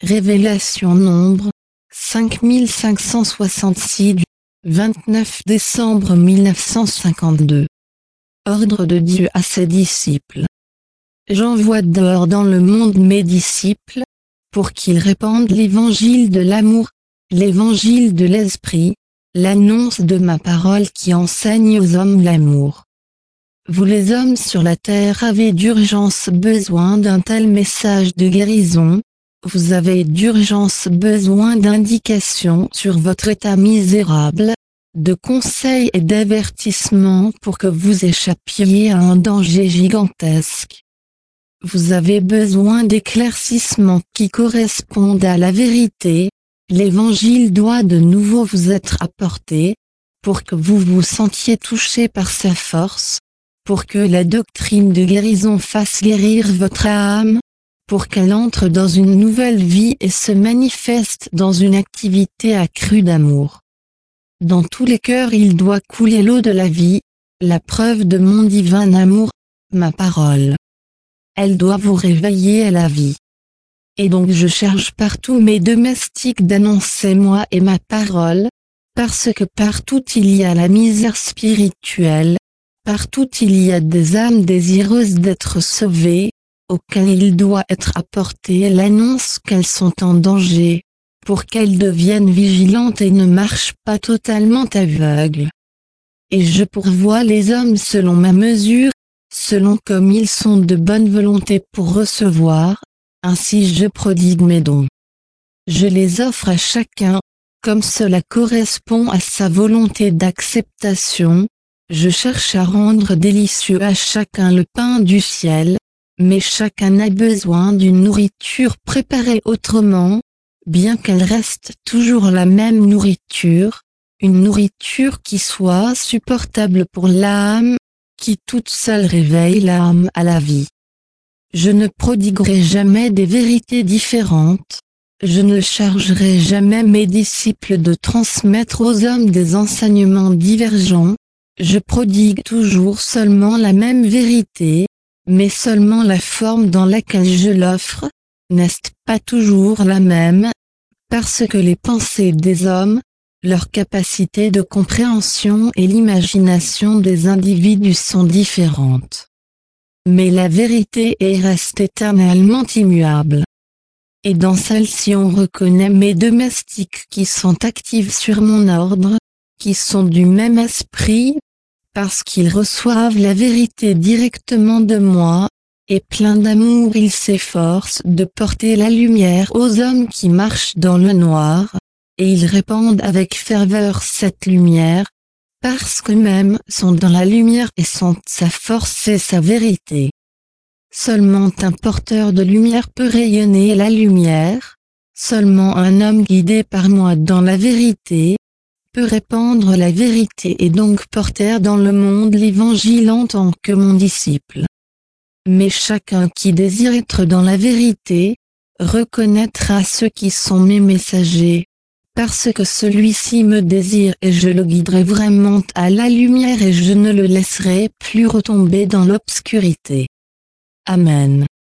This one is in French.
Révélation nombre 5566 du 29 décembre 1952. Ordre de Dieu à ses disciples. J'envoie dehors dans le monde mes disciples, pour qu'ils répandent l'évangile de l'amour, l'évangile de l'esprit, l'annonce de ma parole qui enseigne aux hommes l'amour. Vous les hommes sur la terre avez d'urgence besoin d'un tel message de guérison, vous avez d'urgence besoin d'indications sur votre état misérable, de conseils et d'avertissements pour que vous échappiez à un danger gigantesque. Vous avez besoin d'éclaircissements qui correspondent à la vérité, l'évangile doit de nouveau vous être apporté, pour que vous vous sentiez touché par sa force, pour que la doctrine de guérison fasse guérir votre âme, pour qu'elle entre dans une nouvelle vie et se manifeste dans une activité accrue d'amour. Dans tous les cœurs il doit couler l'eau de la vie, la preuve de mon divin amour, ma parole. Elle doit vous réveiller à la vie. Et donc je charge partout mes domestiques d'annoncer moi et ma parole, parce que partout il y a la misère spirituelle, partout il y a des âmes désireuses d'être sauvées, auxquelles il doit être apporté l'annonce qu'elles sont en danger, pour qu'elles deviennent vigilantes et ne marchent pas totalement aveugles. Et je pourvois les hommes selon ma mesure, selon comme ils sont de bonne volonté pour recevoir, ainsi je prodigue mes dons. Je les offre à chacun, comme cela correspond à sa volonté d'acceptation, je cherche à rendre délicieux à chacun le pain du ciel, mais chacun a besoin d'une nourriture préparée autrement, bien qu'elle reste toujours la même nourriture, une nourriture qui soit supportable pour l'âme, qui toute seule réveille l'âme à la vie. Je ne prodiguerai jamais des vérités différentes, je ne chargerai jamais mes disciples de transmettre aux hommes des enseignements divergents, je prodigue toujours seulement la même vérité, mais seulement la forme dans laquelle je l'offre, n'est pas toujours la même, parce que les pensées des hommes, leur capacité de compréhension et l'imagination des individus sont différentes. Mais la vérité reste éternellement immuable. Et dans celle-ci on reconnaît mes domestiques qui sont actifs sur mon ordre, qui sont du même esprit, parce qu'ils reçoivent la vérité directement de moi, et plein d'amour ils s'efforcent de porter la lumière aux hommes qui marchent dans le noir, et ils répandent avec ferveur cette lumière, parce qu'eux-mêmes sont dans la lumière et sont sa force et sa vérité. Seulement un porteur de lumière peut rayonner la lumière, seulement un homme guidé par moi dans la vérité, peut répandre la vérité et donc porter dans le monde l'évangile en tant que mon disciple. Mais chacun qui désire être dans la vérité, reconnaîtra ceux qui sont mes messagers, parce que celui-ci me désire et je le guiderai vraiment à la lumière et je ne le laisserai plus retomber dans l'obscurité. Amen.